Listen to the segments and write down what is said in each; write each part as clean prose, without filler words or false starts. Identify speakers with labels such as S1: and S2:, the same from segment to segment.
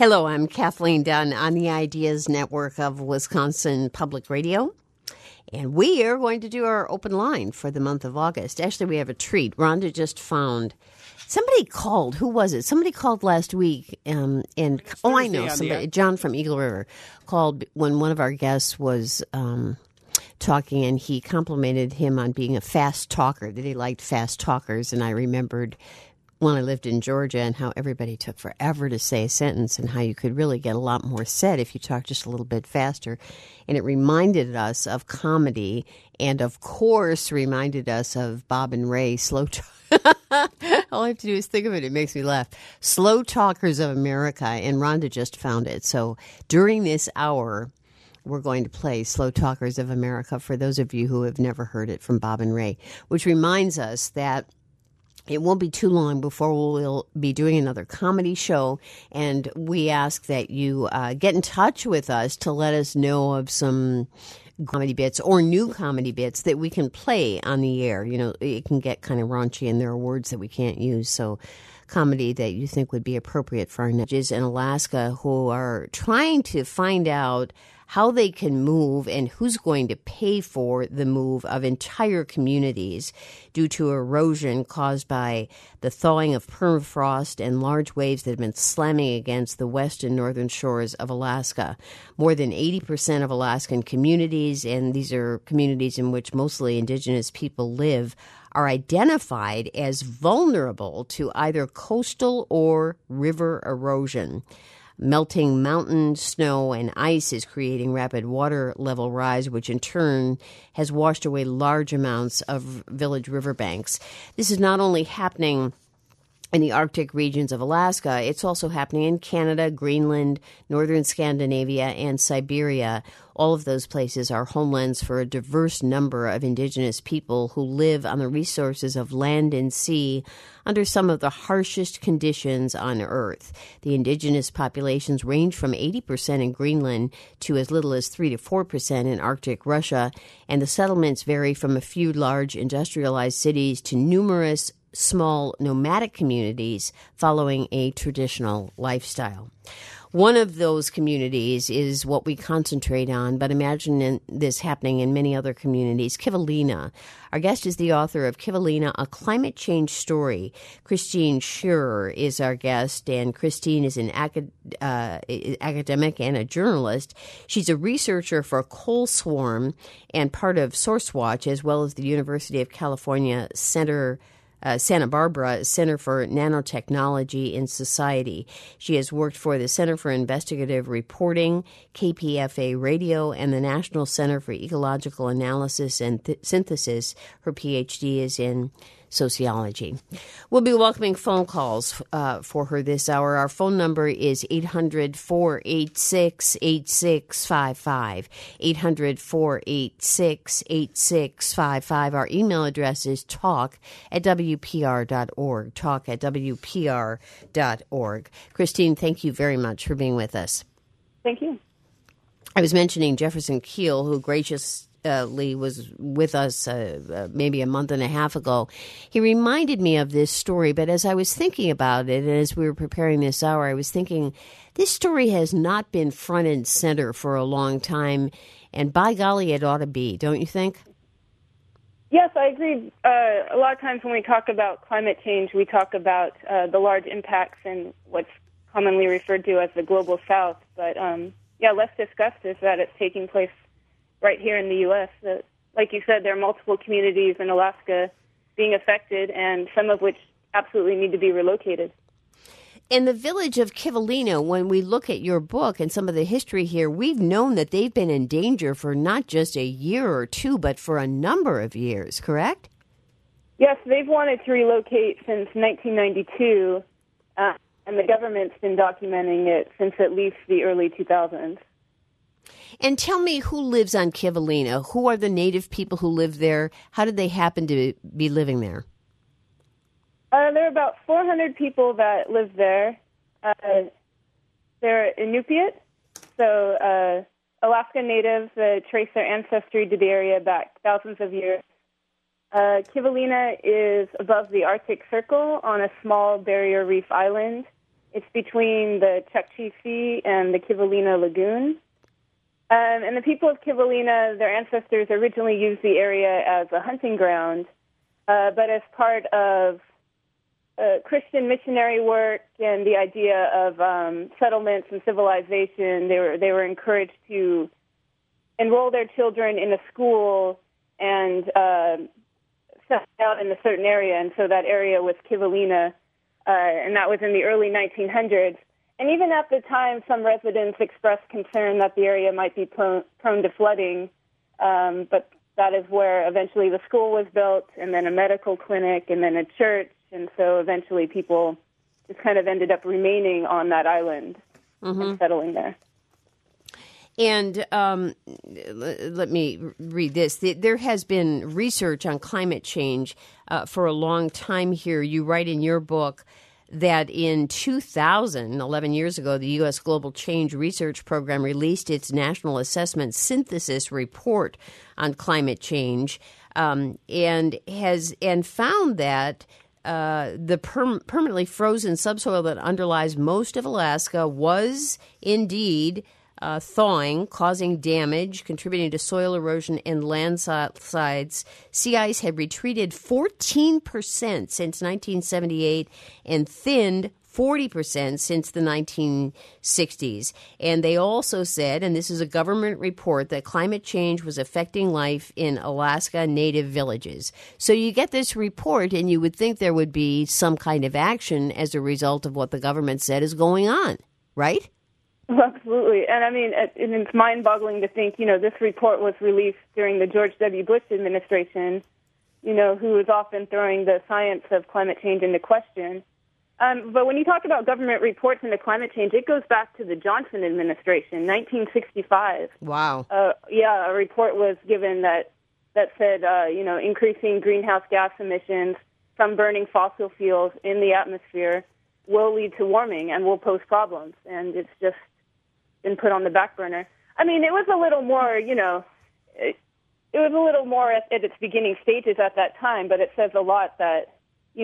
S1: Hello, I'm Kathleen Dunn on the Ideas Network of Wisconsin Public Radio. And we are going to do our open line for the month of August. Actually, we have a treat. Rhonda just found somebody called. Who was it? Somebody called last week. I know somebody. John from Eagle River called when one of our guests was talking, and he complimented him on being a fast talker, that he liked fast talkers. And I remembered when I lived in Georgia and how everybody took forever to say a sentence and how you could really get a lot more said if you talked just a little bit faster. And it reminded us of comedy and, of course, reminded us of Bob and Ray, slow talk. All I have to do is think of it. It makes me laugh. Slow Talkers of America, and Rhonda just found it. So during this hour, we're going to play Slow Talkers of America for those of you who have never heard it from Bob and Ray, which reminds us that it won't be too long before we'll be doing another comedy show, and we ask that you get in touch with us to let us know of some comedy bits or new comedy bits that we can play on the air. You know, it can get kind of raunchy, and there are words that we can't use, so comedy that you think would be appropriate for our nudges in Alaska who are trying to find out how they can move and who's going to pay for the move of entire communities due to erosion caused by the thawing of permafrost and large waves that have been slamming against the west and northern shores of Alaska. More than 80% of Alaskan communities, and these are communities in which mostly indigenous people live, are identified as vulnerable to either coastal or river erosion. Melting mountain snow and ice is creating rapid water level rise, which in turn has washed away large amounts of village riverbanks. This is not only happening in the Arctic regions of Alaska, it's also happening in Canada, Greenland, northern Scandinavia, and Siberia. All of those places are homelands for a diverse number of indigenous people who live on the resources of land and sea under some of the harshest conditions on Earth. The indigenous populations range from 80% in Greenland to as little as 3 to 4% in Arctic Russia, and the settlements vary from a few large industrialized cities to numerous small nomadic communities following a traditional lifestyle. One of those communities is what we concentrate on, but imagine this happening in many other communities. Kivalina. Our guest is the author of Kivalina, A Climate Change Story. Christine Shearer is our guest, and Christine is an academic and a journalist. She's a researcher for Coal Swarm and part of SourceWatch, as well as the University of California Santa Barbara Center for Nanotechnology in Society. She has worked for the Center for Investigative Reporting, KPFA Radio, and the National Center for Ecological Analysis and Synthesis. Her PhD is in sociology. We'll be welcoming phone calls for her this hour. Our phone number is 800-486-8655, 800-486-8655. Our email address is talk@wpr.org, talk@wpr.org. Christine, thank you very much for being with us.
S2: Thank you.
S1: I was mentioning Jefferson Keel, who graciously was with us maybe a month and a half ago. He reminded me of this story, but as I was thinking about it, and as we were preparing this hour, I was thinking this story has not been front and center for a long time, and by golly, it ought to be, don't you think?
S2: Yes, I agree. A lot of times when we talk about climate change, we talk about the large impacts in what's commonly referred to as the global south, but less discussed is that it's taking place right here in the U.S. Like you said, there are multiple communities in Alaska being affected, and some of which absolutely need to be relocated.
S1: In the village of Kivalina, when we look at your book and some of the history here, we've known that they've been in danger for not just a year or two, but for a number of years, correct?
S2: Yes, they've wanted to relocate since 1992, and the government's been documenting it since at least the early 2000s.
S1: And tell me, who lives on Kivalina? Who are the native people who live there? How did they happen to be living there?
S2: There are about 400 people that live there. They're Inupiat, so Alaska natives trace their ancestry to the area back thousands of years. Kivalina is above the Arctic Circle on a small barrier reef island. It's between the Chukchi Sea and the Kivalina Lagoon. And the people of Kivalina, their ancestors originally used the area as a hunting ground, but as part of Christian missionary work and the idea of settlements and civilization, they were encouraged to enroll their children in a school and set out in a certain area, and so that area was Kivalina, and that was in the early 1900s. And even at the time, some residents expressed concern that the area might be prone to flooding, but that is where eventually the school was built, and then a medical clinic, and then a church, and so eventually people just kind of ended up remaining on that island and settling there.
S1: And let me read this. There has been research on climate change for a long time here. You write in your book that in 2000, 11 years ago, the U.S. Global Change Research Program released its National Assessment Synthesis Report on climate change, and found that the permanently frozen subsoil that underlies most of Alaska was indeed thawing, causing damage, contributing to soil erosion and landslides. Sea ice had retreated 14% since 1978 and thinned 40% since the 1960s. And they also said, and this is a government report, that climate change was affecting life in Alaska Native villages. So you get this report and you would think there would be some kind of action as a result of what the government said is going on, right?
S2: Absolutely. And I mean, it's mind-boggling to think, this report was released during the George W. Bush administration, who was often throwing the science of climate change into question. But when you talk about government reports into climate change, it goes back to the Johnson administration, 1965.
S1: Wow.
S2: A report was given that said, increasing greenhouse gas emissions from burning fossil fuels in the atmosphere will lead to warming and will pose problems. And it's just been put on the back burner. I mean, it was a little more, it was a little more at its beginning stages at that time, but it says a lot that,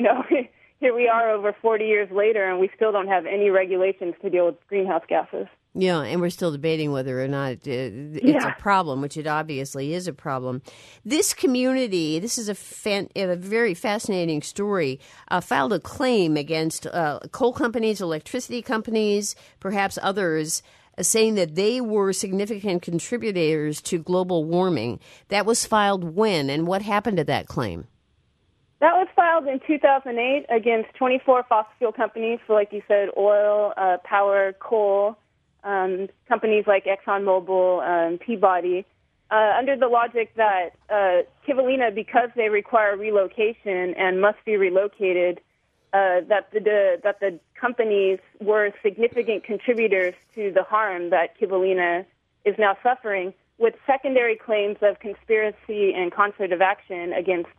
S2: here we are over 40 years later and we still don't have any regulations to deal with greenhouse gases.
S1: Yeah, and we're still debating whether or not it's a problem, which it obviously is a problem. This community, this is a very fascinating story, filed a claim against coal companies, electricity companies, perhaps others, saying that they were significant contributors to global warming. That was filed when, and what happened to that claim?
S2: That was filed in 2008 against 24 fossil fuel companies, so like you said, oil, power, coal, companies like ExxonMobil, Peabody, under the logic that Kivalina, because they require relocation and must be relocated, that the companies were significant contributors to the harm that Kivalina is now suffering, with secondary claims of conspiracy and concert of action against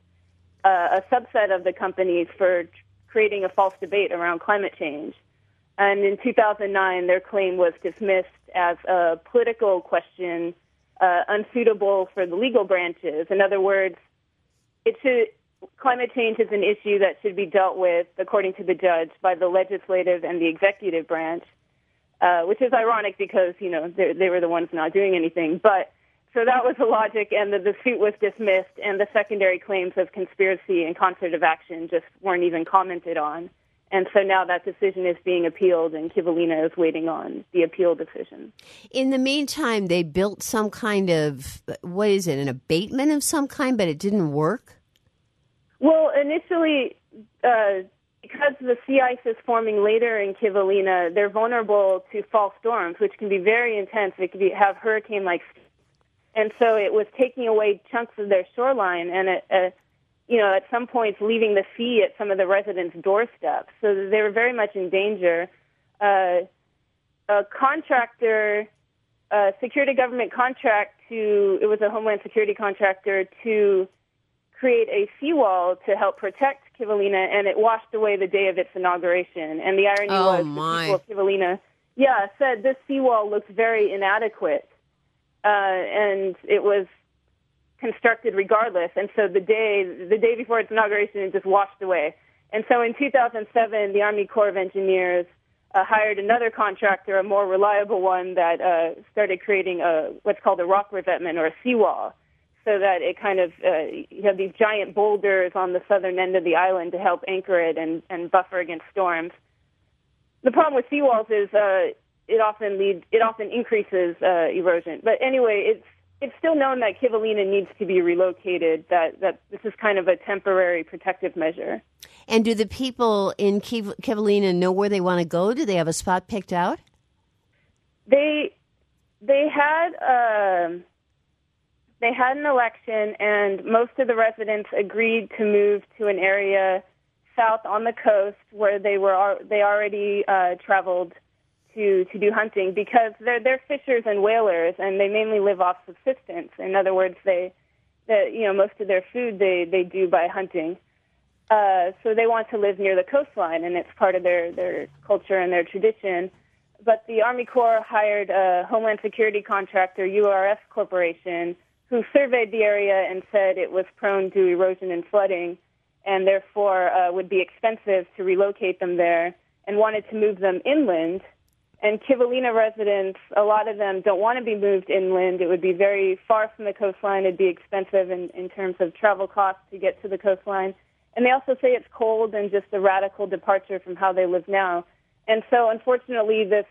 S2: a subset of the companies for creating a false debate around climate change. And in 2009, their claim was dismissed as a political question, unsuitable for the legal branches. In other words, climate change is an issue that should be dealt with, according to the judge, by the legislative and the executive branch, which is ironic because, they were the ones not doing anything. But so that was the logic, and the suit was dismissed, and the secondary claims of conspiracy and concert of action just weren't even commented on. And so now that decision is being appealed, and Kivalina is waiting on the appeal decision.
S1: In the meantime, they built some kind of, an abatement of some kind, but it didn't work?
S2: Well, initially, because the sea ice is forming later in Kivalina, they're vulnerable to fall storms, which can be very intense. It can have hurricane-like. And so it was taking away chunks of their shoreline, and at some points leaving the sea at some of the residents' doorsteps. So they were very much in danger. A contractor secured a government contract it was a Homeland Security contractor to create a seawall to help protect Kivalina, and it washed away the day of its inauguration. And the irony was the people of Kivalina, said this seawall looks very inadequate, and it was constructed regardless. And so the day before its inauguration, it just washed away. And so in 2007, the Army Corps of Engineers hired another contractor, a more reliable one, that started creating what's called a rock revetment or a seawall, so that it kind of, you have these giant boulders on the southern end of the island to help anchor it and buffer against storms. The problem with seawalls is it often increases erosion. But anyway, it's still known that Kivalina needs to be relocated, that this is kind of a temporary protective measure.
S1: And do the people in Kivalina know where they want to go? Do they have a spot picked out?
S2: They had an election, and most of the residents agreed to move to an area south on the coast where they already traveled to do hunting, because they're fishers and whalers, and they mainly live off subsistence. In other words, most of their food they do by hunting. So they want to live near the coastline, and it's part of their culture and their tradition. But the Army Corps hired a Homeland Security contractor, URS Corporation, who surveyed the area and said it was prone to erosion and flooding, and therefore would be expensive to relocate them there, and wanted to move them inland. And Kivalina residents, a lot of them don't want to be moved inland. It would be very far from the coastline. It'd be expensive in terms of travel costs to get to the coastline. And they also say it's cold and just a radical departure from how they live now. And so, unfortunately, this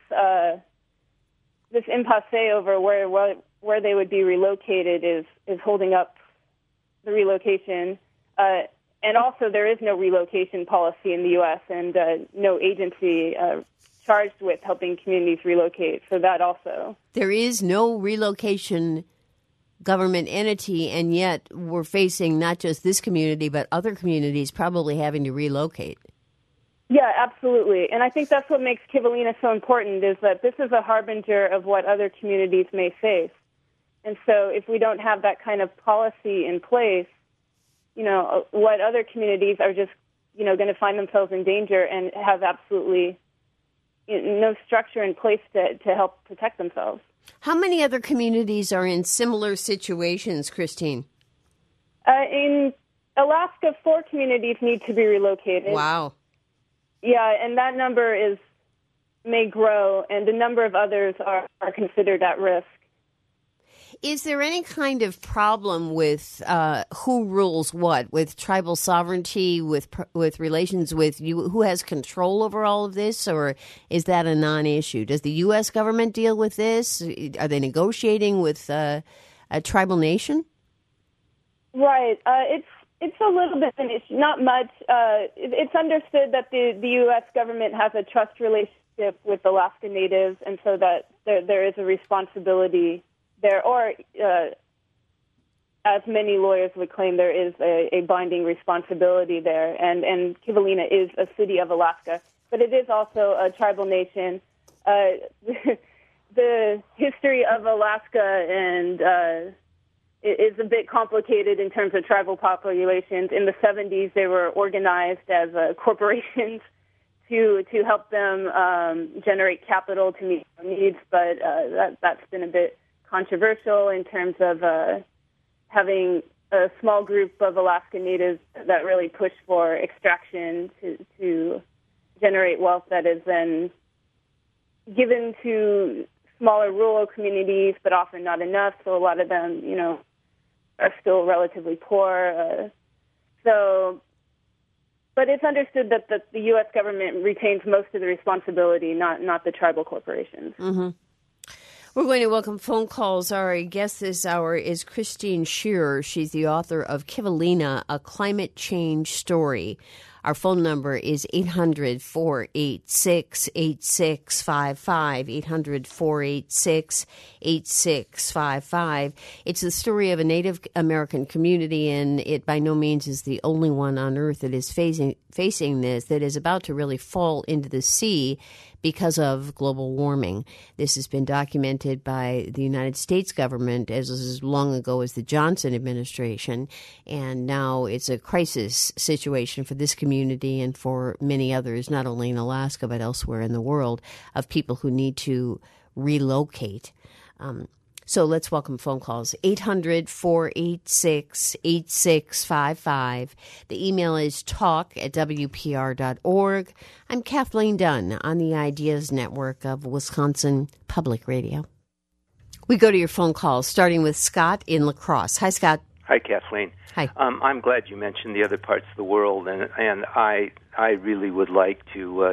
S2: impasse over where they would be relocated is holding up the relocation. And also, there is no relocation policy in the U.S. and no agency charged with helping communities relocate. So that also. There
S1: is no relocation government entity, and yet we're facing not just this community, but other communities probably having to relocate.
S2: Yeah, absolutely. And I think that's what makes Kivalina so important, is that this is a harbinger of what other communities may face. And so if we don't have that kind of policy in place, what other communities are just, going to find themselves in danger and have absolutely no structure in place to help protect themselves.
S1: How many other communities are in similar situations, Christine?
S2: In Alaska, 4 communities need to be relocated.
S1: Wow.
S2: Yeah, and that number may grow, and a number of others are considered at risk.
S1: Is there any kind of problem with who rules what, with tribal sovereignty, with relations with you? Who has control over all of this, or is that a non-issue? Does the U.S. government deal with this? Are they negotiating with a tribal nation?
S2: Right. It's a little bit an issue, not much. It's understood that the U.S. government has a trust relationship with Alaska Natives, and so that there is a responsibility there, or as many lawyers would claim, there is a binding responsibility there. And Kivalina is a city of Alaska, but it is also a tribal nation. The history of Alaska and is a bit complicated in terms of tribal populations. In the 70s, they were organized as corporations to help them generate capital to meet their needs, but that's been a bit controversial in terms of having a small group of Alaska Natives that really push for extraction to generate wealth that is then given to smaller rural communities, but often not enough. So a lot of them, are still relatively poor. But it's understood that the U.S. government retains most of the responsibility, not the tribal corporations.
S1: Mm-hmm. We're going to welcome phone calls. Our guest this hour is Christine Shearer. She's the author of Kivalina, A Climate Change Story. Our phone number is 800-486-8655, 800-486-8655. It's the story of a Native American community, and it by no means is the only one on Earth that is facing this, that is about to really fall into the sea because of global warming. This has been documented by the United States government as long ago as the Johnson administration, and now it's a crisis situation for this community and for many others, not only in Alaska but elsewhere in the world, of people who need to relocate. So let's welcome phone calls. 800-486-8655. The email is talk@wpr.org. I'm Kathleen Dunn on the Ideas Network of Wisconsin Public Radio. We go to your phone calls, starting with Scott in La Crosse. Hi, Scott.
S3: Hi, Kathleen.
S1: Hi.
S3: I'm glad you mentioned the other parts of the world, and I really would like to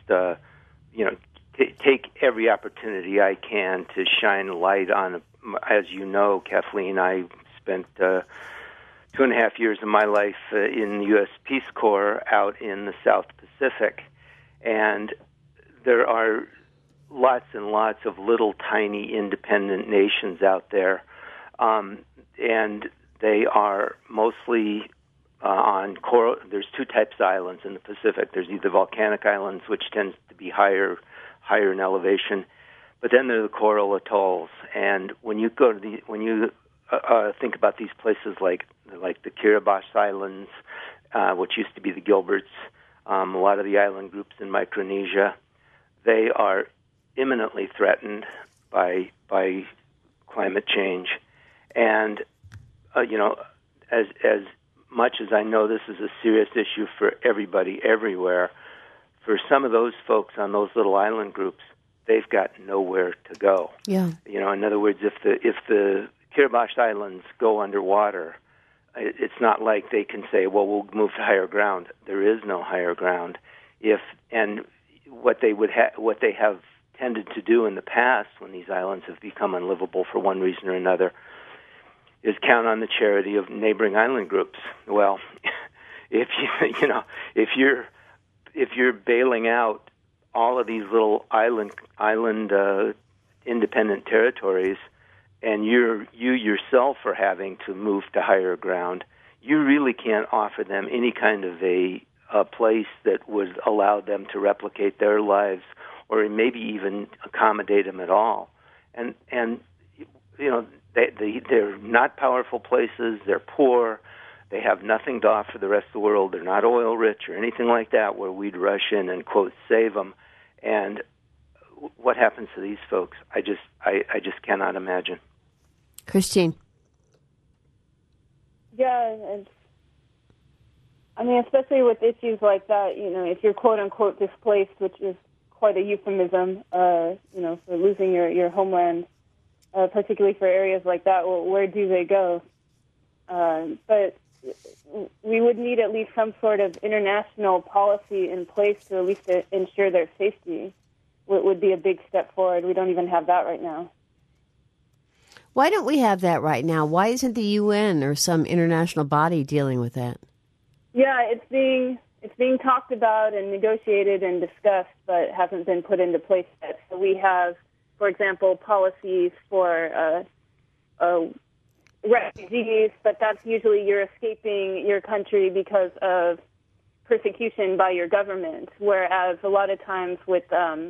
S3: take every opportunity I can to shine a light on. As you know, Kathleen, I spent 2.5 years of my life in the U.S. Peace Corps out in the South Pacific, and there are lots and lots of little tiny independent nations out there, and they are mostly on coral. There's two types of islands in the Pacific. There's either volcanic islands, which tends to be higher in elevation, but then there are the coral atolls. And when you go to think about these places like the Kiribati Islands, which used to be the Gilberts, a lot of the island groups in Micronesia, they are imminently threatened by climate change. And as much as I know this is a serious issue for everybody everywhere, for some of those folks on those little island groups, they've got nowhere to go.
S1: Yeah.
S3: In other words, if the Kiribati Islands go underwater, it's not like they can say, well, we'll move to higher ground. There is no higher ground. What they have tended to do in the past when these islands have become unlivable for one reason or another is count on the charity of neighboring island groups. Well, if you're bailing out all of these little island independent territories, and you yourself are having to move to higher ground, you really can't offer them any kind of a place that would allow them to replicate their lives, or maybe even accommodate them at all. And they're not powerful places. They're poor. They have nothing to offer the rest of the world. They're not oil rich or anything like that where we'd rush in and, quote, save them. And what happens to these folks? I just cannot imagine.
S1: Christine.
S2: Yeah, especially with issues like that, if you're quote unquote displaced, which is quite a euphemism, for losing your homeland, particularly for areas like that, well, where do they go? But we would need at least some sort of international policy in place to at least ensure their safety. Would be a big step forward. We don't even have that right now.
S1: Why don't we have that right now? Why isn't the UN or some international body dealing with that?
S2: Yeah, it's being talked about and negotiated and discussed, but hasn't been put into place yet. So we have, for example, policies for refugees, but that's usually you're escaping your country because of persecution by your government, whereas a lot of times with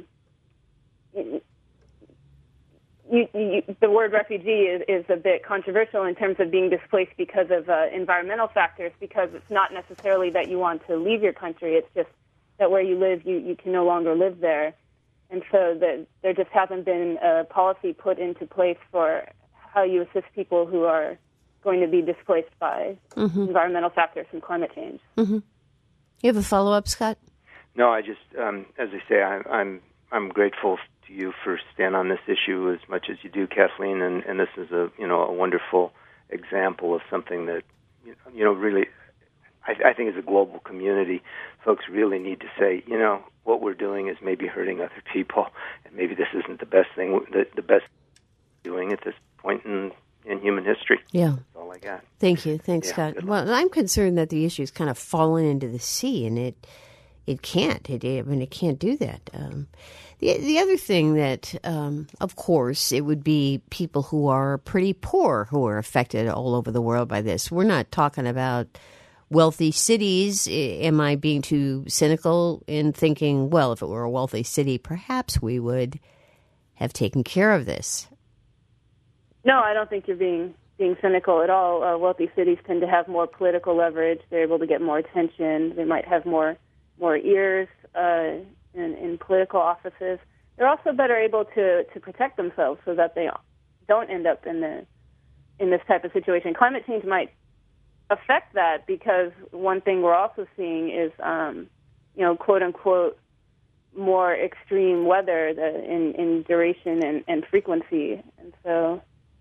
S2: the word refugee is a bit controversial in terms of being displaced because of environmental factors, because it's not necessarily that you want to leave your country, it's just that where you live, you can no longer live there. And so there just hasn't been a policy put into place for how you assist people who are going to be displaced by environmental factors and climate change.
S1: Mm-hmm. You have a follow-up, Scott?
S3: No, I just, as I say, I'm grateful to you for staying on this issue as much as you do, Kathleen, and this is a wonderful example of something that really I think as a global community, folks really need to say, what we're doing is maybe hurting other people, and maybe this isn't the best thing, the best doing at this point in human history.
S1: Yeah.
S3: That's all I got.
S1: Thank you. Thanks, Scott. Well, I'm concerned that the issue's kind of fallen into the sea, and it can't. It can't do that. The other thing that, of course, it would be people who are pretty poor who are affected all over the world by this. We're not talking about wealthy cities. Am I being too cynical in thinking, well, if it were a wealthy city, perhaps we would have taken care of this?
S2: No, I don't think you're being cynical at all. Wealthy cities tend to have more political leverage. They're able to get more attention. They might have more ears in political offices. They're also better able to protect themselves so that don't end up in this type of situation. Climate change might affect that, because one thing we're also seeing is, quote unquote, more extreme weather in duration and frequency, and so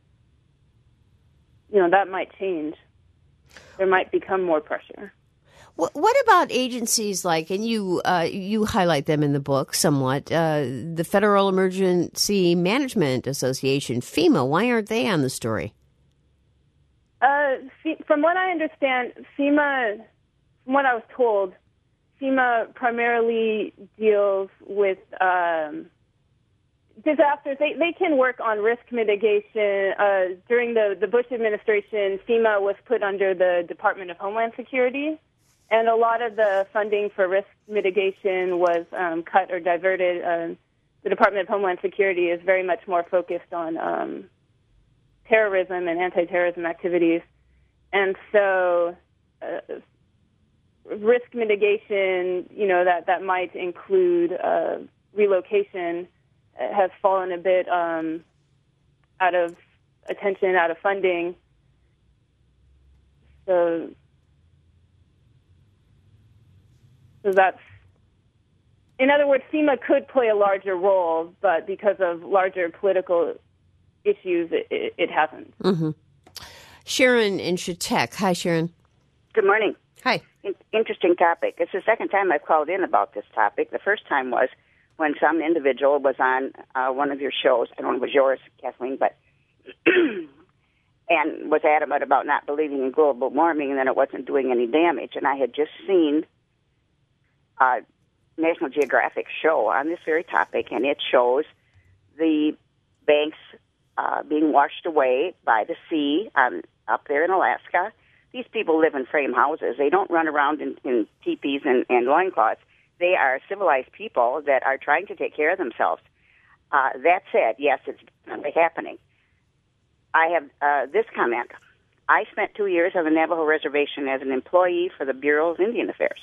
S2: that might change. There might become more pressure.
S1: What about agencies like, and you highlight them in the book somewhat, the Federal Emergency Management Association, FEMA? Why aren't they on the story?
S2: From what I understand, FEMA, from what I was told, FEMA primarily deals with disasters. They can work on risk mitigation. During the Bush administration, FEMA was put under the Department of Homeland Security, and a lot of the funding for risk mitigation was cut or diverted. The Department of Homeland Security is very much more focused on terrorism and anti-terrorism activities. And so risk mitigation, that might include relocation, has fallen a bit out of attention, out of funding. So that's, in other words, FEMA could play a larger role, but because of larger political issues, it hasn't.
S1: Mm-hmm. Sharon in Chautauqua. Hi, Sharon.
S4: Good morning.
S1: Hi.
S4: Interesting topic. It's the second time I've called in about this topic. The first time was when some individual was on one of your shows. I don't know if it was yours, Kathleen, but and was adamant about not believing in global warming, and then it wasn't doing any damage. And I had just seen a National Geographic show on this very topic, and it shows the banks being washed away by the sea up there in Alaska. These people live in frame houses. They don't run around in teepees and loincloths. They are civilized people that are trying to take care of themselves. That said, yes, it's definitely happening. I have this comment. I spent 2 years on the Navajo Reservation as an employee for the Bureau of Indian Affairs.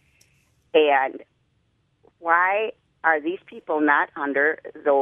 S4: And why are these people not under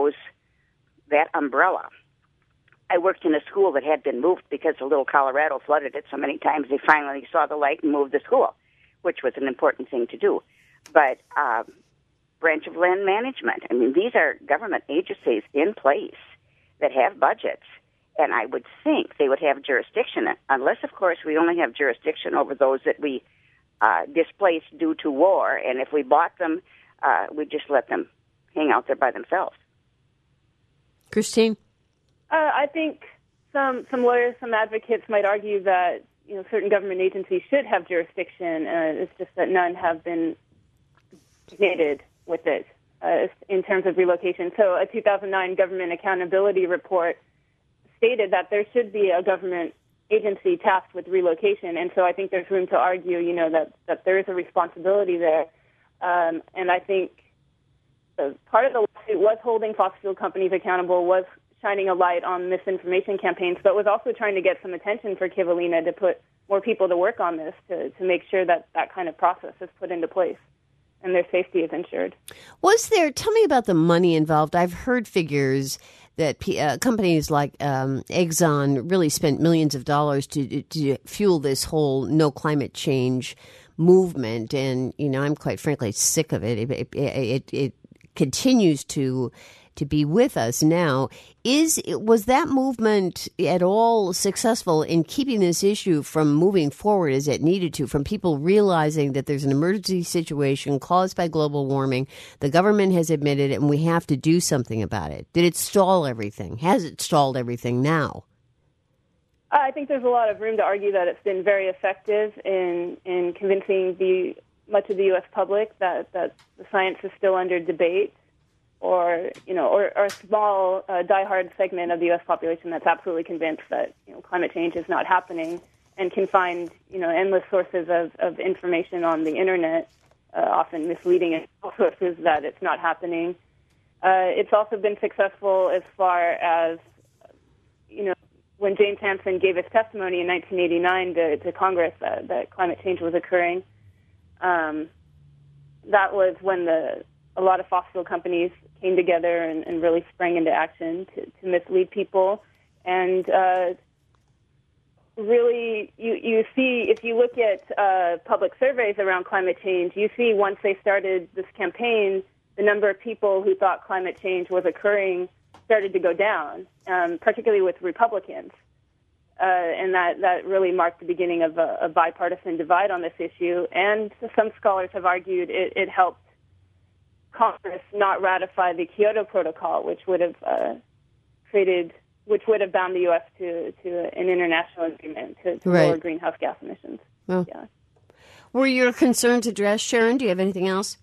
S4: that umbrella? I worked in a school that had been moved because the Little Colorado flooded it so many times. They finally saw the light and moved the school, which was an important thing to do. But branch of land management, I mean, these are government agencies in place that have budgets, and I would think they would have jurisdiction, unless, of course, we only have jurisdiction over those that we displaced due to war, and if we bought them, we just let them hang out there by themselves.
S1: Christine?
S2: I think some lawyers, some advocates might argue that certain government agencies should have jurisdiction. It's just that none have been designated with it in terms of relocation. So a 2009 government accountability report stated that there should be a government agency tasked with relocation, and so I think there's room to argue, that there is a responsibility there. And I think part of the lawsuit was holding fossil fuel companies accountable, was shining a light on misinformation campaigns, but was also trying to get some attention for Kivalina to put more people to work on this to make sure that kind of process is put into place and their safety is ensured.
S1: Tell me about the money involved. I've heard figures that companies like Exxon really spent millions of dollars to fuel this whole no climate change movement. And, I'm quite frankly sick of it. It continues to be with us now. Was that movement at all successful in keeping this issue from moving forward as it needed to, from people realizing that there's an emergency situation caused by global warming, the government has admitted it, and we have to do something about it? Did it stall everything? Has it stalled everything now?
S2: I think there's a lot of room to argue that it's been very effective in convincing much of the U.S. public that the science is still under debate, or a small diehard segment of the U.S. population that's absolutely convinced that climate change is not happening and can find endless sources of information on the internet, often misleading sources, that it's not happening. It's also been successful as far as when James Hansen gave his testimony in 1989 to Congress that climate change was occurring. That was when a lot of fossil fuel companies came together and really sprang into action to mislead people. And really, you see, if you look at public surveys around climate change, you see once they started this campaign, the number of people who thought climate change was occurring started to go down, particularly with Republicans. And that really marked the beginning of a bipartisan divide on this issue. And some scholars have argued it helped Congress not ratify the Kyoto Protocol, which would have bound the U.S. to an international agreement to lower greenhouse gas emissions.
S1: Well,
S2: yeah.
S1: Were your concerns addressed, Sharon? Do you have anything else?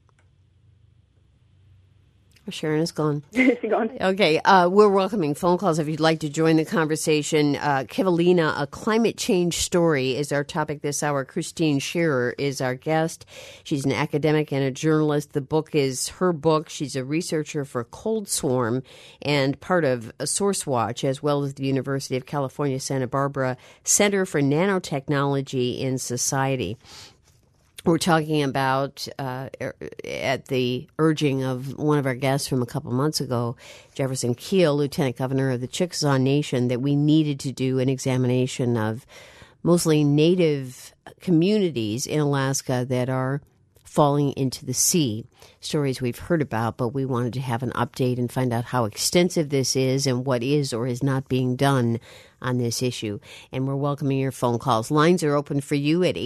S1: Sharon is gone.
S2: Is she gone?
S1: Okay. We're welcoming phone calls if you'd like to join the conversation. Kivalina, A Climate Change Story is our topic this hour. Christine Shearer is our guest. She's an academic and a journalist. The book is her book. She's a researcher for Cold Swarm and part of SourceWatch, as well as the University of California, Santa Barbara Center for Nanotechnology in Society. We're talking about, at the urging of one of our guests from a couple months ago, Jefferson Keel, Lieutenant Governor of the Chickasaw Nation, that we needed to do an examination of mostly native communities in Alaska that are falling into the sea. Stories we've heard about, but we wanted to have an update and find out how extensive this is and what is or is not being done on this issue. And we're welcoming your phone calls. Lines are open for you at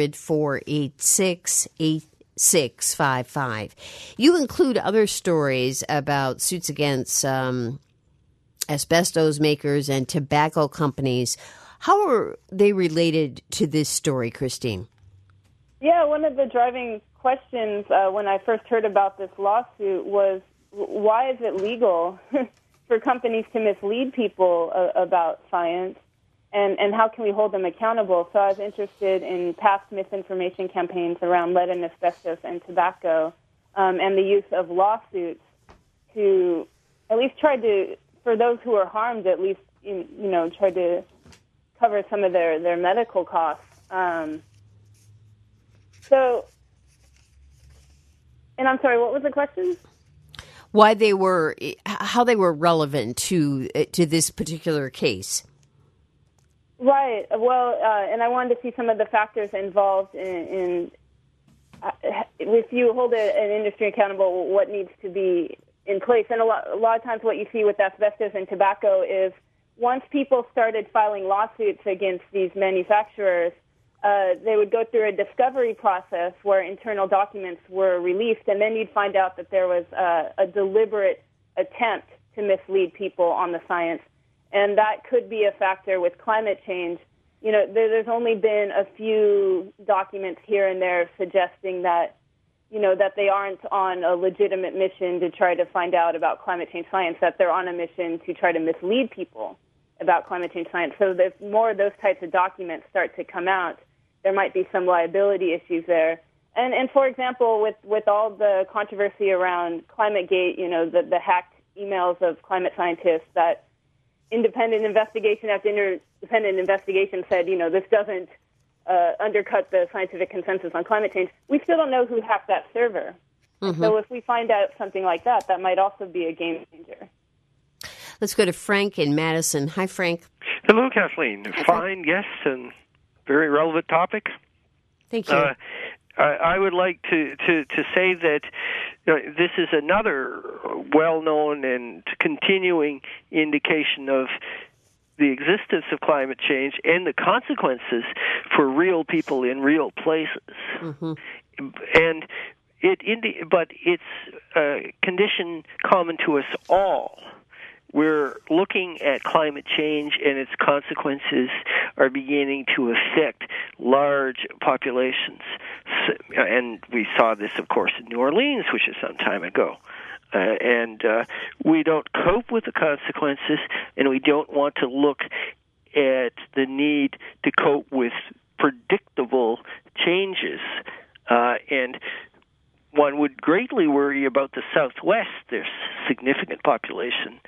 S1: 800-486-8655. You include other stories about suits against asbestos makers and tobacco companies. How are they related to this story, Christine?
S2: Yeah, one of the driving questions when I first heard about this lawsuit was, why is it legal for companies to mislead people about science, and how can we hold them accountable? So I was interested in past misinformation campaigns around lead and asbestos and tobacco, and the use of lawsuits to at least try to, for those who are harmed, at least try to cover some of their medical costs. And I'm sorry, what was the question?
S1: How they were relevant to this particular case.
S2: Right. Well, and I wanted to see some of the factors involved in if you hold an industry accountable, what needs to be in place. And a lot of times what you see with asbestos and tobacco is once people started filing lawsuits against these manufacturers, they would go through a discovery process where internal documents were released, and then you'd find out that there was a deliberate attempt to mislead people on the science. And that could be a factor with climate change. There's only been a few documents here and there suggesting that, that they aren't on a legitimate mission to try to find out about climate change science, that they're on a mission to try to mislead people about climate change science. So if more of those types of documents start to come out, there might be some liability issues there. And for example, with all the controversy around ClimateGate, the hacked emails of climate scientists, that independent investigation after independent investigation said, this doesn't undercut the scientific consensus on climate change. We still don't know who hacked that server. Mm-hmm. So if we find out something like that, that might also be a game changer.
S1: Let's go to Frank in Madison. Hi, Frank.
S5: Hello, Kathleen.
S1: Hi,
S5: fine, yes, and very relevant topic.
S1: Thank you.
S5: I would like to say that this is another well-known and continuing indication of the existence of climate change and the consequences for real people in real places. Mm-hmm. And but it's a condition common to us all. We're looking at climate change, and its consequences are beginning to affect large populations. And we saw this, of course, in New Orleans, which is some time ago. And we don't cope with the consequences, and we don't want to look at the need to cope with predictable changes. And one would greatly worry about the Southwest. There's significant population,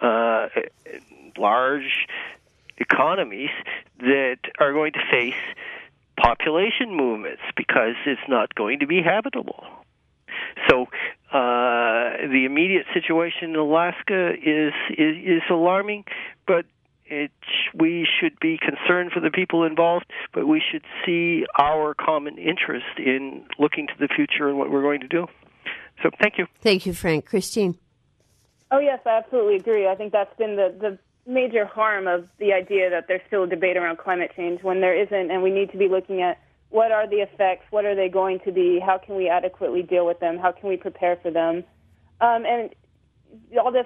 S5: large economies that are going to face population movements because it's not going to be habitable. So The immediate situation in Alaska is alarming, but we should be concerned for the people involved, but we should see our common interest in looking to the future and what we're going to do. So thank you.
S1: Thank you, Frank. Christine?
S2: Oh, yes, I absolutely agree. I think that's been the major harm of the idea that there's still a debate around climate change when there isn't, and we need to be looking at what are the effects, what are they going to be, how can we adequately deal with them, how can we prepare for them. And all this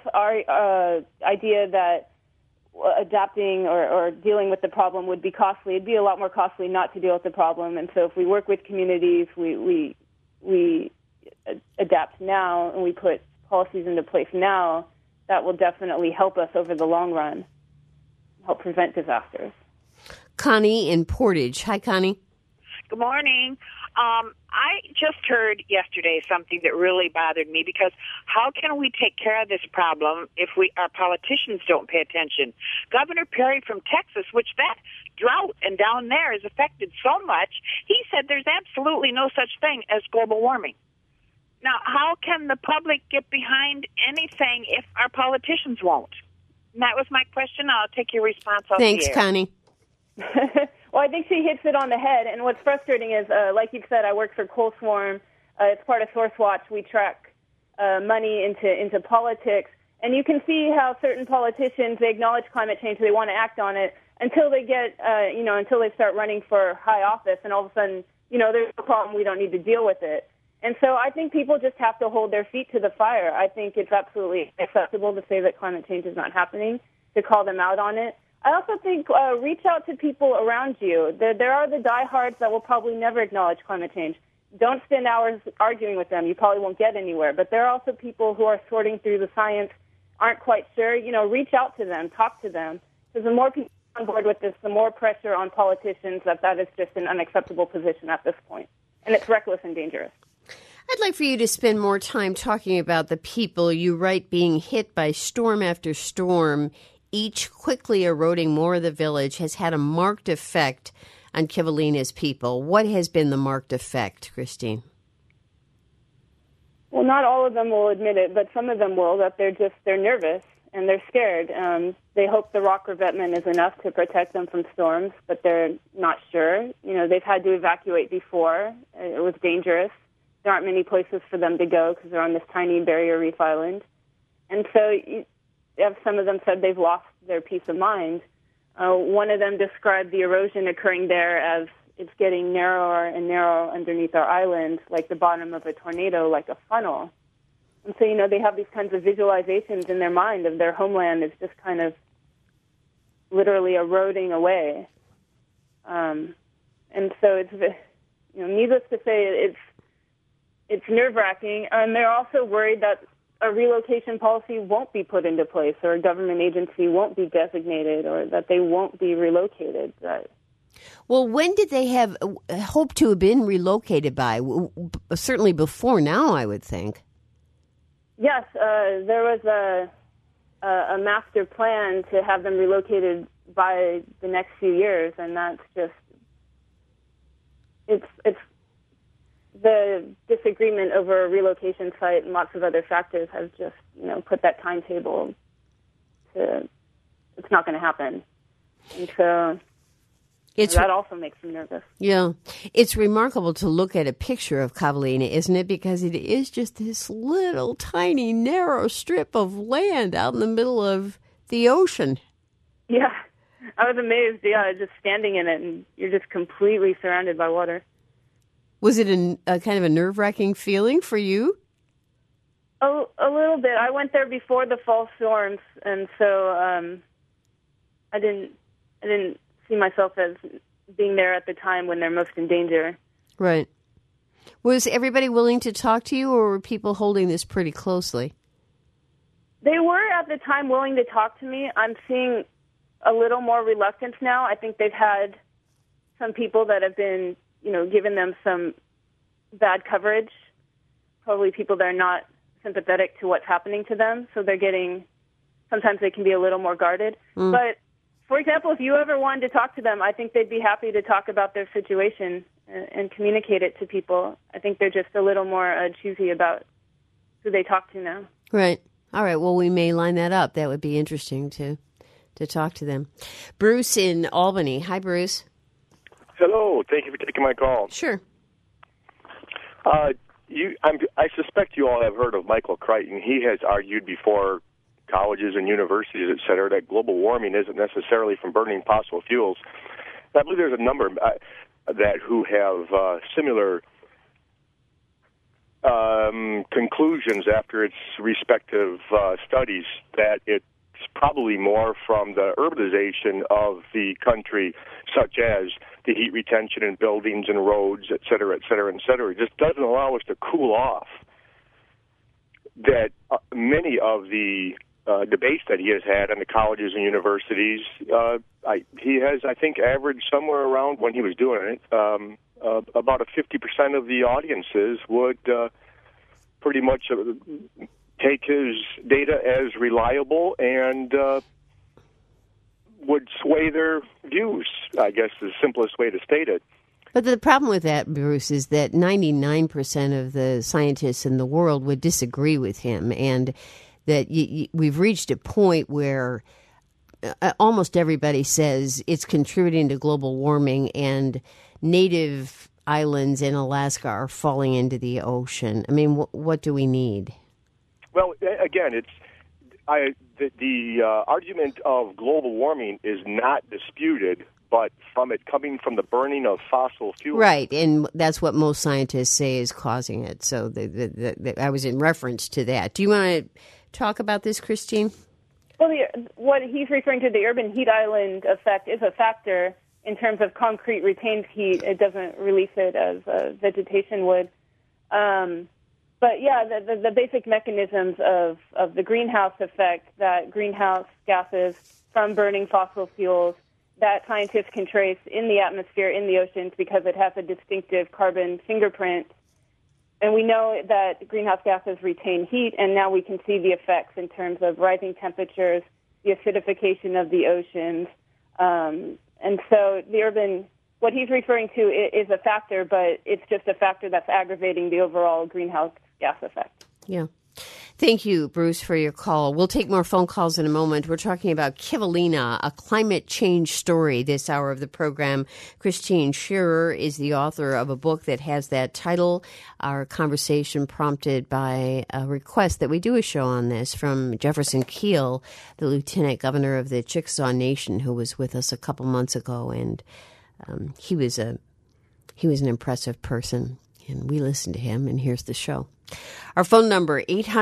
S2: idea that adapting or dealing with the problem would be costly. It'd be a lot more costly not to deal with the problem. And so if we work with communities, we adapt now and we put policies into place now, that will definitely help us over the long run, help prevent disasters.
S1: Connie in Portage. Hi, Connie.
S6: Good morning. I just heard yesterday something that really bothered me, because how can we take care of this problem if our politicians don't pay attention? Governor Perry from Texas, which that drought and down there is affected so much, he said there's absolutely no such thing as global warming. Now, how can the public get behind anything if our politicians won't? And that was my question. I'll take your response off
S1: Thanks,
S6: the air.
S1: Connie.
S2: Well, I think she hits it on the head. And what's frustrating is, like you said, I work for CoalSwarm. It's part of SourceWatch. We track money into politics. And you can see how certain politicians, they acknowledge climate change, they want to act on it, until they get, until they start running for high office. And all of a sudden, there's a problem, we don't need to deal with it. And so I think people just have to hold their feet to the fire. I think it's absolutely acceptable to say that climate change is not happening, to call them out on it. I also think reach out to people around you. There are the diehards that will probably never acknowledge climate change. Don't spend hours arguing with them. You probably won't get anywhere. But there are also people who are sorting through the science, aren't quite sure. Reach out to them, talk to them. Because the more people are on board with this, the more pressure on politicians that is just an unacceptable position at this point. And it's reckless and dangerous.
S1: I'd like for you to spend more time talking about the people you write being hit by storm after storm, each quickly eroding more of the village, has had a marked effect on Kivalina's people. What has been the marked effect, Christine?
S2: Well, not all of them will admit it, but some of them will, that they're nervous and they're scared. They hope the rock revetment is enough to protect them from storms, but they're not sure. They've had to evacuate before. It was dangerous. There aren't many places for them to go because they're on this tiny barrier reef island. And so some of them said they've lost their peace of mind. One of them described the erosion occurring there as it's getting narrower and narrower underneath our island, like the bottom of a tornado, like a funnel. And so, they have these kinds of visualizations in their mind of their homeland is just kind of literally eroding away. And so it's, needless to say, it's nerve-wracking. And they're also worried that a relocation policy won't be put into place, or a government agency won't be designated, or that they won't be relocated.
S1: Well, when did they have hoped to have been relocated by? Certainly before now, I would think.
S2: Yes, there was a master plan to have them relocated by the next few years, and that's just it's the disagreement over a relocation site and lots of other factors has just put that timetable to it's not going to happen, and so. That also makes me nervous.
S1: Yeah. It's remarkable to look at a picture of Kivalina, isn't it? Because it is just this little tiny narrow strip of land out in the middle of the ocean.
S2: Yeah. I was amazed, just standing in it, and you're just completely surrounded by water.
S1: Was it a kind of a nerve-wracking feeling for you?
S2: A little bit. I went there before the fall storms, and so I didn't see myself as being there at the time when they're most in danger.
S1: Right. Was everybody willing to talk to you, or were people holding this pretty closely?
S2: They were at the time willing to talk to me. I'm seeing a little more reluctance now. I think they've had some people that have been, given them some bad coverage, probably people that are not sympathetic to what's happening to them. So sometimes they can be a little more guarded. But for example, if you ever wanted to talk to them, I think they'd be happy to talk about their situation and communicate it to people. I think they're just a little more choosy about who they talk to now.
S1: Right. All right. Well, we may line that up. That would be interesting to talk to them. Bruce in Albany. Hi, Bruce.
S7: Hello. Thank you for taking my call.
S1: Sure.
S7: I suspect you all have heard of Michael Crichton. He has argued before colleges and universities, et cetera, that global warming isn't necessarily from burning fossil fuels. I believe there's a number that who have similar conclusions after its respective studies, that it's probably more from the urbanization of the country, such as the heat retention in buildings and roads, et cetera, et cetera, et cetera. It just doesn't allow us to cool off. That many of the debates that he has had in the colleges and universities, he has, I think, averaged somewhere around, when he was doing it, about a 50% of the audiences would pretty much take his data as reliable and would sway their views, I guess is the simplest way to state it.
S1: But the problem with that, Bruce, is that 99% of the scientists in the world would disagree with him, and that we've reached a point where almost everybody says it's contributing to global warming, and native islands in Alaska are falling into the ocean. I mean, what do we need?
S7: Well, again, the argument of global warming is not disputed, but from it coming from the burning of fossil fuels.
S1: Right, and that's what most scientists say is causing it. So I was in reference to that. Do you want to talk about this, Christine?
S2: Well, what he's referring to, the urban heat island effect, is a factor in terms of concrete retains heat. It doesn't release it as vegetation would. But yeah, the basic mechanisms of the greenhouse effect, that greenhouse gases from burning fossil fuels, that scientists can trace in the atmosphere, in the oceans, because it has a distinctive carbon fingerprint. And we know that greenhouse gases retain heat, and now we can see the effects in terms of rising temperatures, the acidification of the oceans. And so what he's referring to is a factor, but it's just a factor that's aggravating the overall greenhouse gas effect.
S1: Yeah. Thank you, Bruce, for your call. We'll take more phone calls in a moment. We're talking about Kivalina, a climate change story this hour of the program. Christine Shearer is the author of a book that has that title. Our conversation prompted by a request that we do a show on this from Jefferson Keel, the Lieutenant Governor of the Chickasaw Nation, who was with us a couple months ago. And he was an impressive person, and we listened to him, and here's the show. Our phone number,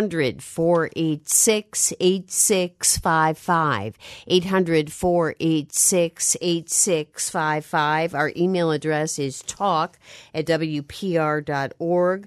S1: 800-486-8655, 800-486-8655. Our email address is talk@wpr.org,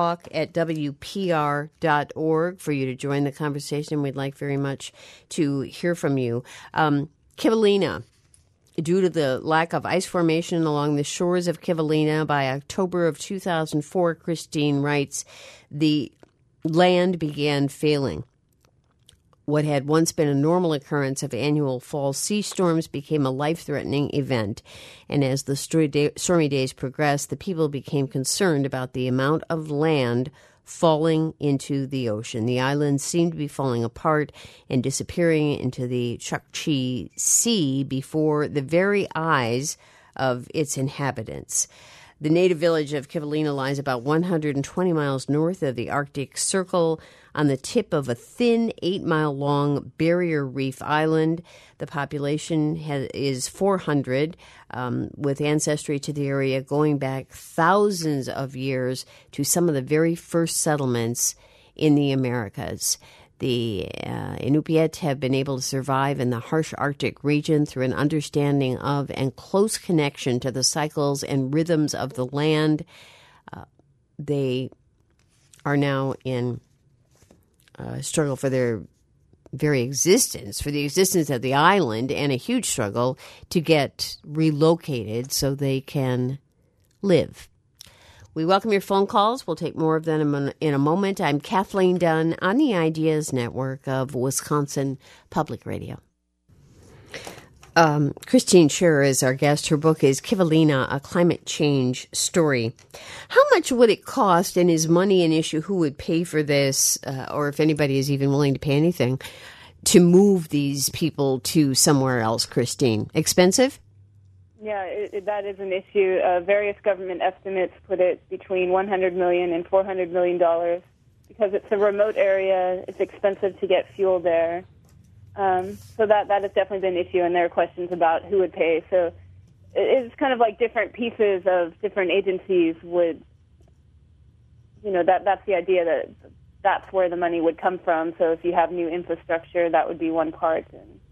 S1: talk@wpr.org, for you to join the conversation. We'd like very much to hear from you. Kivalina. Due to the lack of ice formation along the shores of Kivalina by October of 2004, Christine writes, the land began failing. What had once been a normal occurrence of annual fall sea storms became a life-threatening event. And as the stormy days progressed, the people became concerned about the amount of land falling into the ocean. The islands seemed to be falling apart and disappearing into the Chukchi Sea before the very eyes of its inhabitants. The native village of Kivalina lies about 120 miles north of the Arctic Circle on the tip of a thin 8-mile-long barrier reef island. The population is 400, with ancestry to the area going back thousands of years to some of the very first settlements in the Americas. The Inupiat have been able to survive in the harsh Arctic region through an understanding of and close connection to the cycles and rhythms of the land. They are now in struggle for their very existence, for the existence of the island, and a huge struggle to get relocated so they can live. We welcome your phone calls. We'll take more of them in a moment. I'm Kathleen Dunn on the Ideas Network of Wisconsin Public Radio. Christine Scherer is our guest. Her book is Kivalina, A Climate Change Story. How much would it cost, and is money an issue? Who would pay for this, or if anybody is even willing to pay anything, to move these people to somewhere else, Christine? Expensive?
S2: Yeah, that is an issue. Various government estimates put it between $100 million and $400 million because it's a remote area. It's expensive to get fuel there. So that has definitely been an issue, and there are questions about who would pay. So it's kind of like different pieces of different agencies would, that's the idea that that's where the money would come from. So if you have new infrastructure, that would be one part.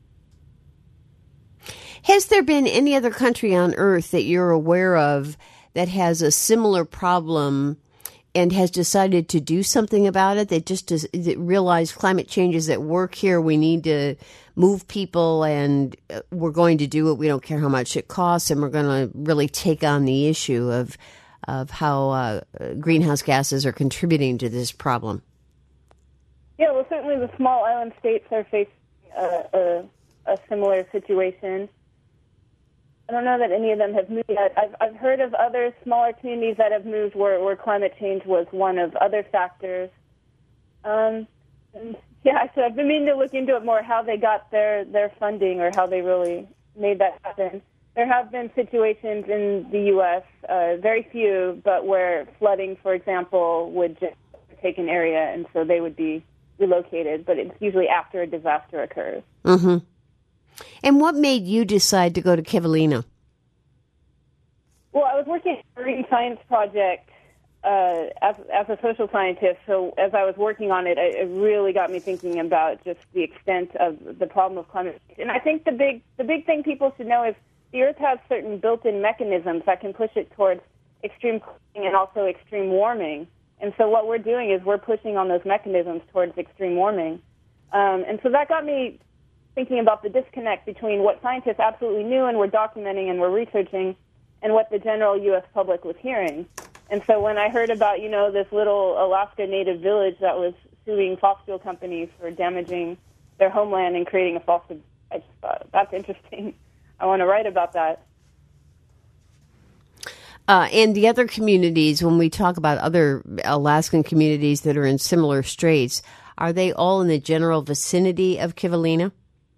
S1: Has there been any other country on Earth that you're aware of that has a similar problem and has decided to do something about it, that realized climate change is at work here, we need to move people, and we're going to do it, we don't care how much it costs, and we're going to really take on the issue of how greenhouse gases are contributing to this problem?
S2: Yeah, well, certainly the small island states are facing a similar situation. I don't know that any of them have moved yet. I've heard of other smaller communities that have moved where climate change was one of other factors. So I've been meaning to look into it more, how they got their funding or how they really made that happen. There have been situations in the U.S., very few, but where flooding, for example, would just take an area, and so they would be relocated, but it's usually after a disaster occurs.
S1: Mm-hmm. And what made you decide to go to Kivalina?
S2: Well, I was working at a marine science project as a social scientist, so as I was working on it, it really got me thinking about just the extent of the problem of climate change. And I think the big thing people should know is the Earth has certain built-in mechanisms that can push it towards extreme cooling and also extreme warming. And so what we're doing is we're pushing on those mechanisms towards extreme warming. And so that got me thinking about the disconnect between what scientists absolutely knew and were documenting and were researching and what the general U.S. public was hearing. And so when I heard about, this little Alaska Native village that was suing fossil fuel companies for damaging their homeland and creating a fossil, I just thought, that's interesting. I want to write about that.
S1: And the other communities, when we talk about other Alaskan communities that are in similar straits, are they all in the general vicinity of Kivalina?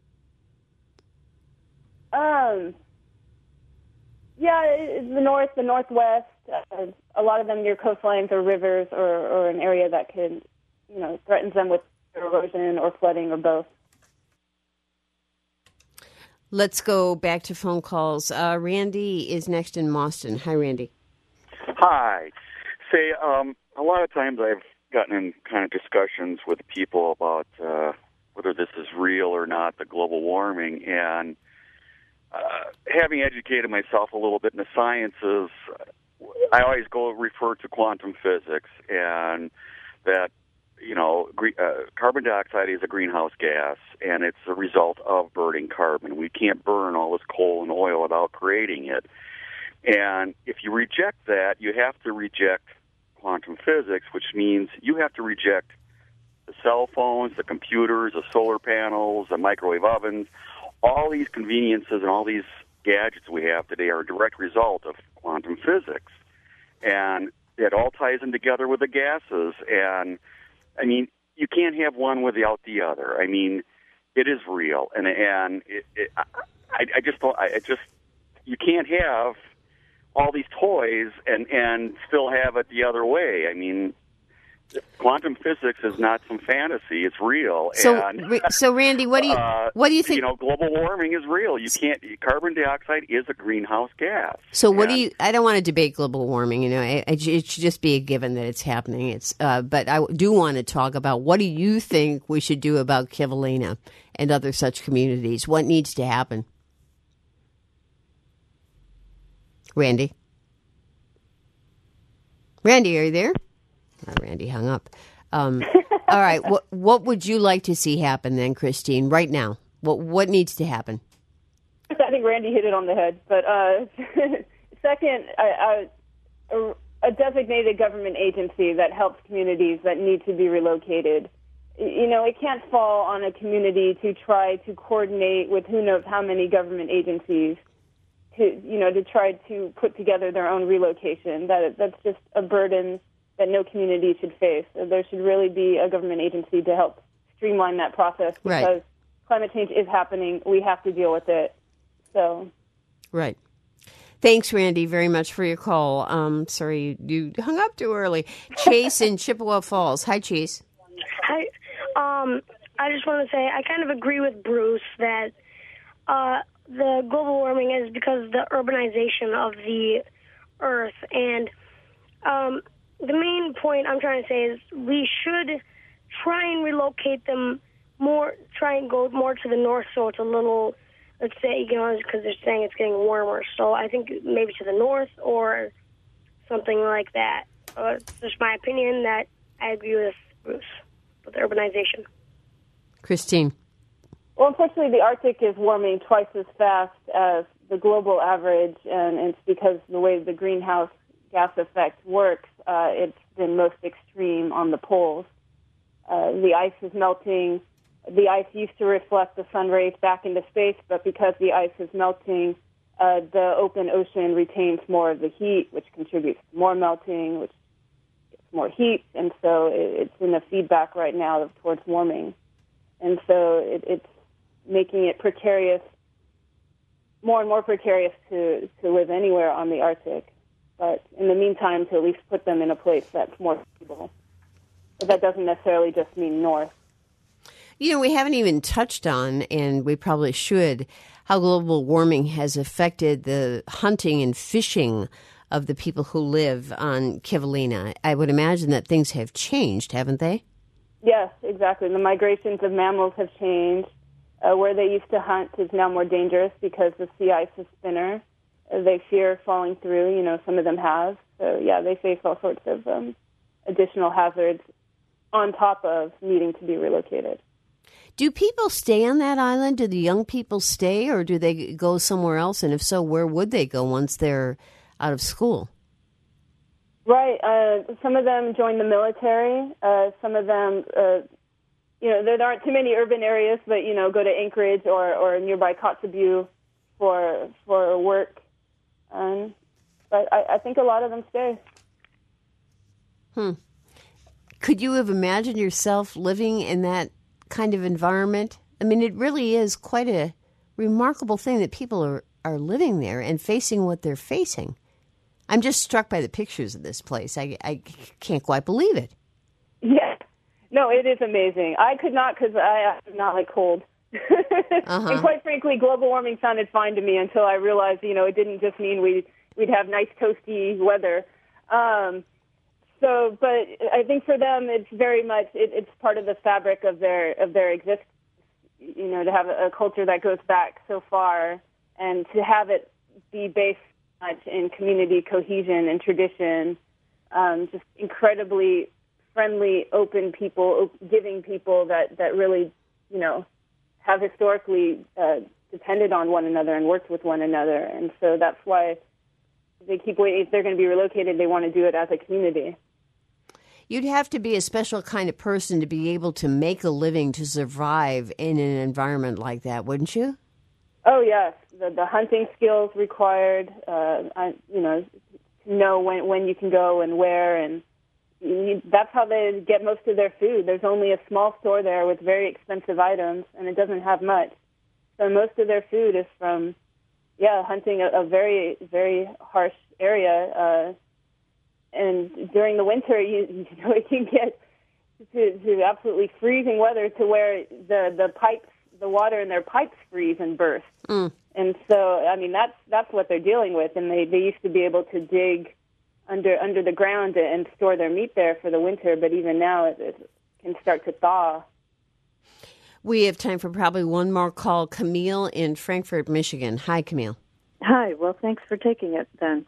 S2: The north, the northwest, a lot of them near coastlines or rivers or an area that could, threatens them with erosion or flooding or both.
S1: Let's go back to phone calls. Randy is next in Boston. Hi, Randy.
S8: Hi. Say, a lot of times I've gotten in kind of discussions with people about whether this is real or not, the global warming, and having educated myself a little bit in the sciences, I always refer to quantum physics, and that, carbon dioxide is a greenhouse gas, and it's a result of burning carbon. We can't burn all this coal and oil without creating it. And if you reject that, you have to reject quantum physics, which means you have to reject the cell phones, the computers, the solar panels, the microwave ovens. All these conveniences and all these gadgets we have today are a direct result of quantum physics. And it all ties in together with the gases. And, you can't have one without the other. It is real. And you can't have all these toys and still have it the other way. Quantum physics is not some fantasy; it's real.
S1: So Randy, what do you think?
S8: Global warming is real. You can't. Carbon dioxide is a greenhouse gas.
S1: So I don't want to debate global warming. It should just be a given that it's happening. But I do want to talk about what do you think we should do about Kivalina and other such communities? What needs to happen? Randy, are you there? Randy hung up. All right. What would you like to see happen then, Christine, right now? What needs to happen?
S2: I think Randy hit it on the head. But second, a designated government agency that helps communities that need to be relocated it can't fall on a community to try to coordinate with who knows how many government agencies to try to put together their own relocation. That's just a burden that no community should face. So there should really be a government agency to help streamline that process, because climate change is happening. We have to deal with it. So,
S1: right. Thanks, Randy, very much for your call. Sorry you hung up too early. Chase in Chippewa Falls. Hi, Chase.
S9: Hi. I just want to say I kind of agree with Bruce that the global warming is because of the urbanization of the Earth. And the main point I'm trying to say is we should try and relocate them more, try and go more to the north so it's a little, let's say, because they're saying it's getting warmer. So I think maybe to the north or something like that. It's just my opinion that I agree with Bruce with urbanization.
S1: Christine.
S2: Well, unfortunately, the Arctic is warming twice as fast as the global average, and it's because the way the greenhouse gas effect works, it's been most extreme on the poles. The ice is melting. The ice used to reflect the sun rays back into space, but because the ice is melting, the open ocean retains more of the heat, which contributes to more melting, which gets more heat, and so it's in a feedback right now towards warming. And so it's making it precarious, more and more precarious to live anywhere on the Arctic. But in the meantime, to at least put them in a place that's more stable. But that doesn't necessarily just mean north.
S1: We haven't even touched on, and we probably should, how global warming has affected the hunting and fishing of the people who live on Kivalina. I would imagine that things have changed, haven't they?
S2: Yes, exactly. The migrations of mammals have changed. Where they used to hunt is now more dangerous because the sea ice is thinner. They fear falling through. Some of them have. So, yeah, they face all sorts of additional hazards on top of needing to be relocated.
S1: Do people stay on that island? Do the young people stay, or do they go somewhere else? And if so, where would they go once they're out of school?
S2: Right. Some of them join the military. Some of them, there aren't too many urban areas, but, go to Anchorage or nearby Kotzebue for work. But I think a lot of them stay.
S1: Could you have imagined yourself living in that kind of environment? I mean, it really is quite a remarkable thing that people are living there and facing what they're facing. I'm just struck by the pictures of this place. I can't quite believe it.
S2: Yeah. No, it is amazing. I could not, because I do not like cold. And quite frankly, global warming sounded fine to me until I realized, it didn't just mean we'd have nice toasty weather. But I think for them, it's very much it's part of the fabric of their existence. To have a culture that goes back so far, and to have it be based much in community cohesion and tradition, just incredibly friendly, open people, giving people that really, have historically depended on one another and worked with one another. And so that's why they keep waiting. If they're going to be relocated, they want to do it as a community.
S1: You'd have to be a special kind of person to be able to make a living, to survive in an environment like that, wouldn't you?
S2: Oh, yes. The hunting skills required, to know when you can go and where, and that's how they get most of their food. There's only a small store there with very expensive items, and it doesn't have much. So most of their food is from, hunting a very, very harsh area. And during the winter, it can get to absolutely freezing weather to where the water in their pipes freeze and burst. And so, I mean, that's what they're dealing with. And they used to be able to dig under the ground and store their meat there for the winter, but even now it can start to thaw.
S1: We have time for probably one more call. Camille in Frankfort, Michigan. Hi, Camille.
S10: Hi. Well, thanks for taking it then.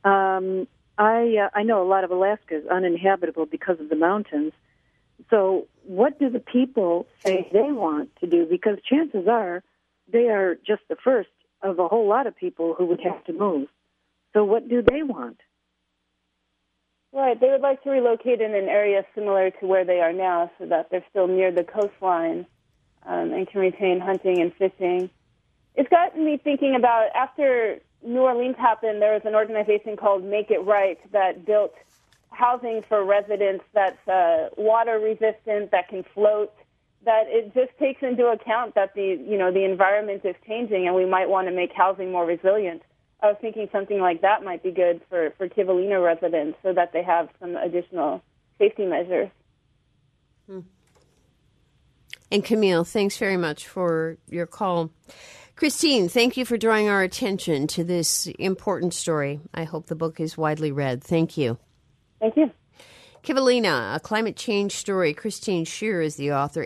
S10: I know a lot of Alaska is uninhabitable because of the mountains. So what do the people say they want to do? Because chances are they are just the first of a whole lot of people who would have to move. So what do they want?
S2: Right. They would like to relocate in an area similar to where they are now so that they're still near the coastline and can retain hunting and fishing. It's gotten me thinking about, after New Orleans happened, there was an organization called Make It Right that built housing for residents that's water resistant, that can float, that it just takes into account that the environment is changing and we might want to make housing more resilient. I was thinking something like that might be good for Kivalina residents so that they have some additional safety measures.
S1: And Camille, thanks very much for your call. Christine, thank you for drawing our attention to this important story. I hope the book is widely read. Thank you.
S2: Thank you.
S1: Kivalina, A Climate Change Story. Christine Shearer is the author,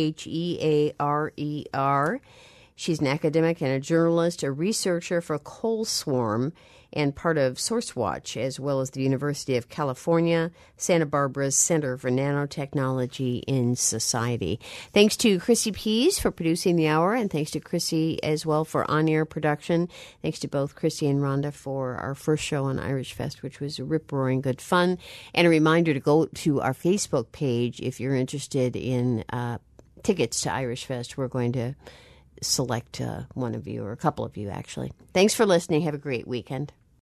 S1: Shearer. She's an academic and a journalist, a researcher for Coal Swarm and part of SourceWatch, as well as the University of California, Santa Barbara's Center for Nanotechnology in Society. Thanks to Chrissy Pease for producing the hour, and thanks to Chrissy as well for on-air production. Thanks to both Chrissy and Rhonda for our first show on Irish Fest, which was rip-roaring good fun. And a reminder to go to our Facebook page if you're interested in tickets to Irish Fest. We're going to select one of you, or a couple of you, actually. Thanks for listening. Have a great weekend.